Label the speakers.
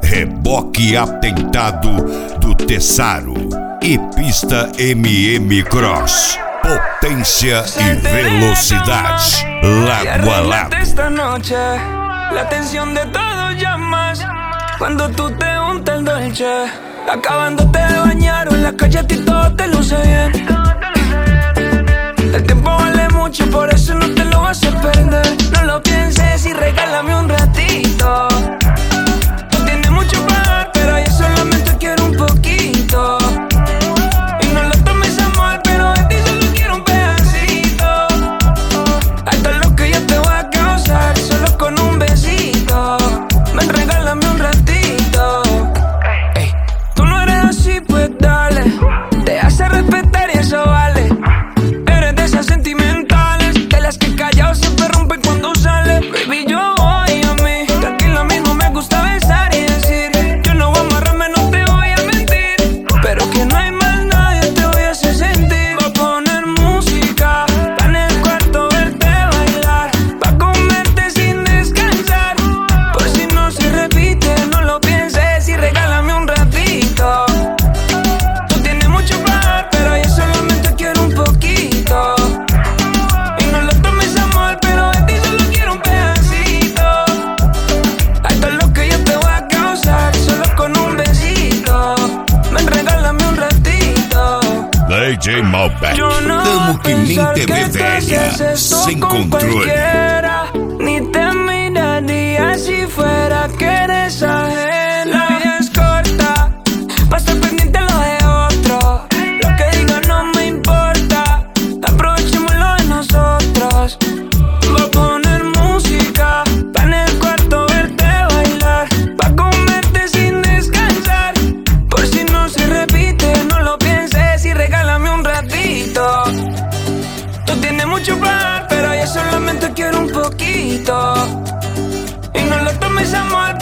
Speaker 1: Reboque atentado do Tessaro e pista MM Cross. Potência e velocidade, lado a lado.
Speaker 2: Esta noche, la atención de todos llamas cuando tú te untas el dolce. Acabándote de bañar o en la calle a ti todo te luce bien. El tiempo vale mucho, por eso no te lo vas a perder. No lo pienses y regálame un ratito. Tú tienes mucho para dar, pero yo solamente quiero un poquito. Y no lo tomes a mal, pero de ti solo quiero un pedacito. Hasta lo que yo te voy a causar, solo con un besito. Ven, regálame un ratito. Ey, tú no eres así, pues dale. Te hace respetar y eso vale. Eres de esas sentimentales, de las que callados siempre rompen cuando sale. Baby, yo voy a mí, tranquilo, a mí no me gusta besar y decir yo no voy a amarrarme, no te voy a mentir, pero que no hay más nadie, te voy a hacer sentir. Voy a poner música, pa' en el cuarto verte bailar, pa' comerte sin descansar. Por si no se repite, no lo pienses y regálame un ratito. Tú tienes mucho para dar, pero yo solamente quiero un poquito. Y no lo tomes a mal, pero de ti solo quiero un pedacito. Hasta lo que yo te voy a causar, solo con un besito. Ven, regálame un ratito.
Speaker 1: DJ Malbec,
Speaker 2: Yo no
Speaker 1: tamo que nem
Speaker 2: pensar
Speaker 1: TV
Speaker 2: que tú
Speaker 1: velha,
Speaker 2: haces esto
Speaker 1: sem
Speaker 2: con
Speaker 1: controle.
Speaker 2: cualquiera, ni te miraría si fuera que eres ajena. La vida es corta, pa' estar pendiente a lo de otro. Lo que diga no me importa, aprovechemos lo de nosotros. Voy a poner música, pa' en el cuarto verte bailar, pa' comerte sin descansar. Por si no se repite, no lo pienses y regálame un ratito. Tú tienes mucho para dar, pero yo solamente quiero un poquito. Y no lo tomes a mal,